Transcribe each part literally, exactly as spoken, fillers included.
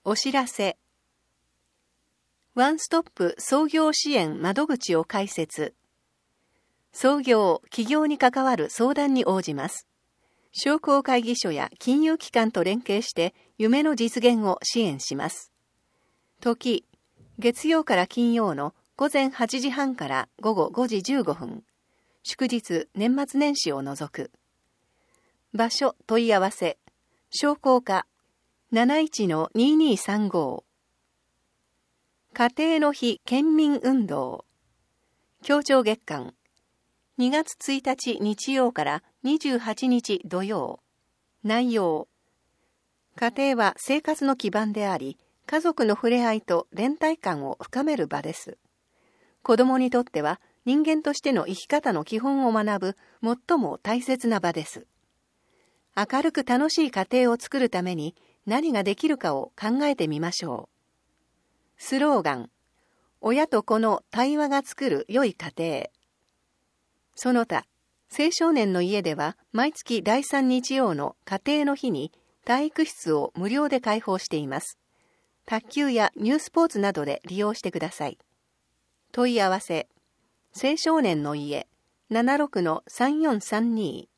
お知らせ。ワンストップ創業支援窓口を開設。創業、起業に関わる相談に応じます。商工会議所や金融機関と連携して夢の実現を支援します。時、月曜から金曜の午前はちじはんから午後ごじじゅうごふん。祝日、年末年始を除く。場所、問い合わせ。商工課 なないちのににさんご。家庭の日県民運動。協調月間。にがつついたち日曜からにじゅうはちにち土曜。内容。家庭は生活の基盤であり、家族の触れ合いと連帯感を深める場です。子供にとっては人間としての生き方の基本を学ぶ最も大切な場です。明るく楽しい家庭を作るために何ができるかを考えてみましょう。スローガン。親と子の対話が作る良い家庭。その他、青少年の家では毎月だいさん日曜の家庭の日に体育室を無料で開放しています。卓球やニュースポーツなどで利用してください。問い合わせ。青少年の家 ななろくのさんよんさんに。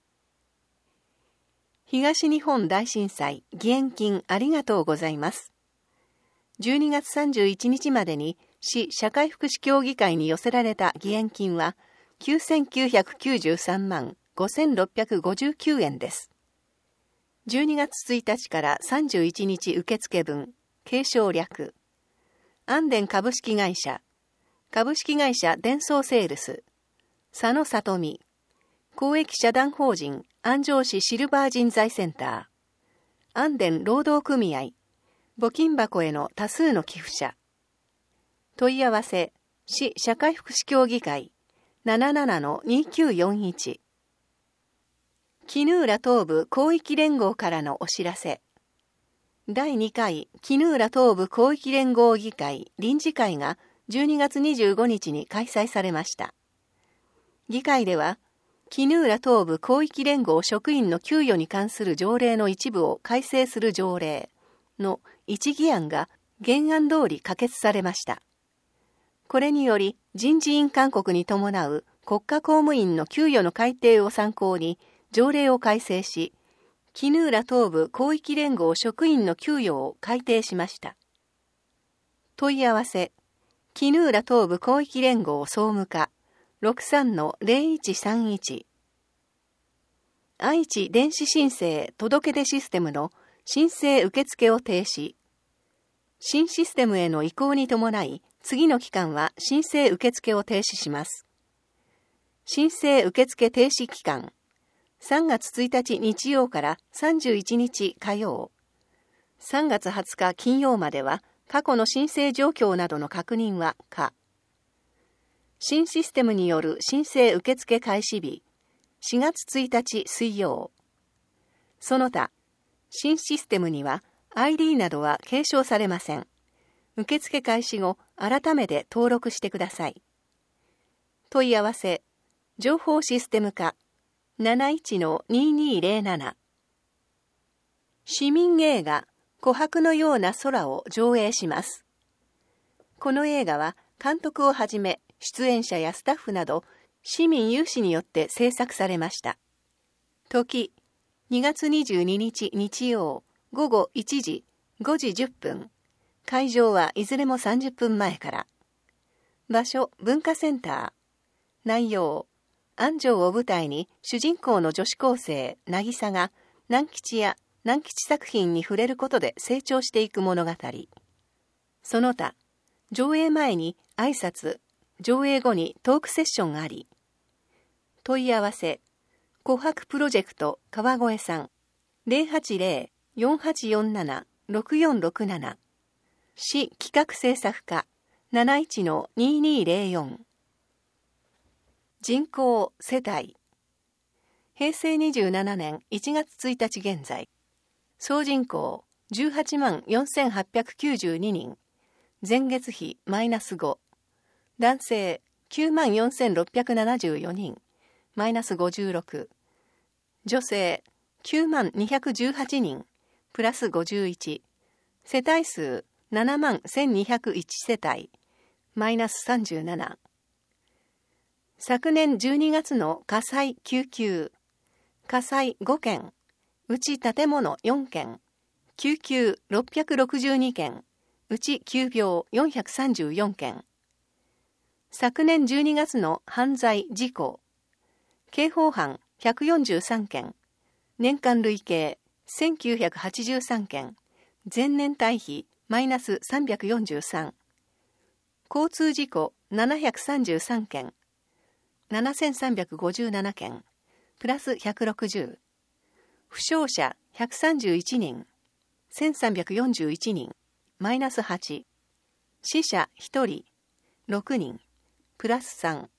東日本大震災義援金ありがとうございます。じゅうにがつさんじゅういちにちまでに市社会福祉協議会に寄せられた義援金はきゅうせんきゅうひゃくきゅうじゅうさんまんごせんろっぴゃくごじゅうきゅうえんです。じゅうにがつついたちからさんじゅういちにち受付分、継承略。安電株式会社、株式会社電装セールス、佐野里美、公益社団法人安城市シルバー人材センター、安電労働組合、募金箱への多数の寄付者。問い合わせ、市社会福祉協議会 ななななのにきゅうよんいち。絹浦東部広域連合からのお知らせ。だいにかい絹浦東部広域連合議会臨時会がじゅうにがつにじゅうごにちに開催されました。議会では、絹浦東部広域連合職員の給与に関する条例の一部を改正する条例の一議案が原案通り可決されました。これにより人事院勧告に伴う国家公務員の給与の改定を参考に条例を改正し、絹浦東部広域連合職員の給与を改定しました。問い合わせ、絹浦東部広域連合総務課 ろくさんのぜろいちさんいち。愛知電子申請届出システムの申請受付を停止。新システムへの移行に伴い、次の期間は申請受付を停止します。申請受付停止期間。さんがつついたち日曜からさんじゅういちにち火曜。さんがつはつか金曜までは過去の申請状況などの確認は可。新システムによる申請受付開始日。しがつついたち水曜。その他、新システムには アイディー などは継承されません。受付開始後、改めて登録してください。問い合わせ、情報システム課 なないちのににぜろなな。市民映画、琥珀のような空を上映します。この映画は監督をはじめ出演者やスタッフなど市民有志によって制作されました。時、にがつにじゅうににち日曜午後いちじごじじゅっぷん。会場はいずれもさんじゅっぷんまえから。場所、文化センター。内容、安城を舞台に主人公の女子高生、渚が南吉や南吉作品に触れることで成長していく物語。その他、上映前に挨拶、上映後にトークセッションがあり。問い合わせ、琥珀プロジェクト川越さん ゼロはちゼロ よんはちよんなな ろくよんろくなな。市企画制作課 なないちのににぜろよん。人口世帯。へいせいにじゅうななねんいちがつついたち現在。総人口じゅうはちまんよんせんはっぴゃくきゅうじゅうににん。前月比マイナスご。男性きゅうまんよんせんろっぴゃくななじゅうよにん。マイナスごじゅうろく。女性きゅうまんにひゃくじゅうはちにん。プラスごじゅういち。 世帯数ななまんせんにひゃくいち世帯、マイナスさんじゅうなな。昨年じゅうにがつの火災救急、火災ごけん、うち建物よんけん、救急ろっぴゃくろくじゅうにけん、うち急病よんひゃくさんじゅうよんけん。昨年じゅうにがつの犯罪事故、刑法犯ひゃくよんじゅうさんけん、年間累計せんきゅうひゃくはちじゅうさんけん、前年対比マイナスさんびゃくよんじゅうさん。交通事故ななひゃくさんじゅうさんけん、ななせんさんびゃくごじゅうななけん、プラスひゃくろくじゅう。負傷者ひゃくさんじゅういちにん、せんさんびゃくよんじゅういちにん、マイナスはち。死者ひとり、ろくにん、プラスさん。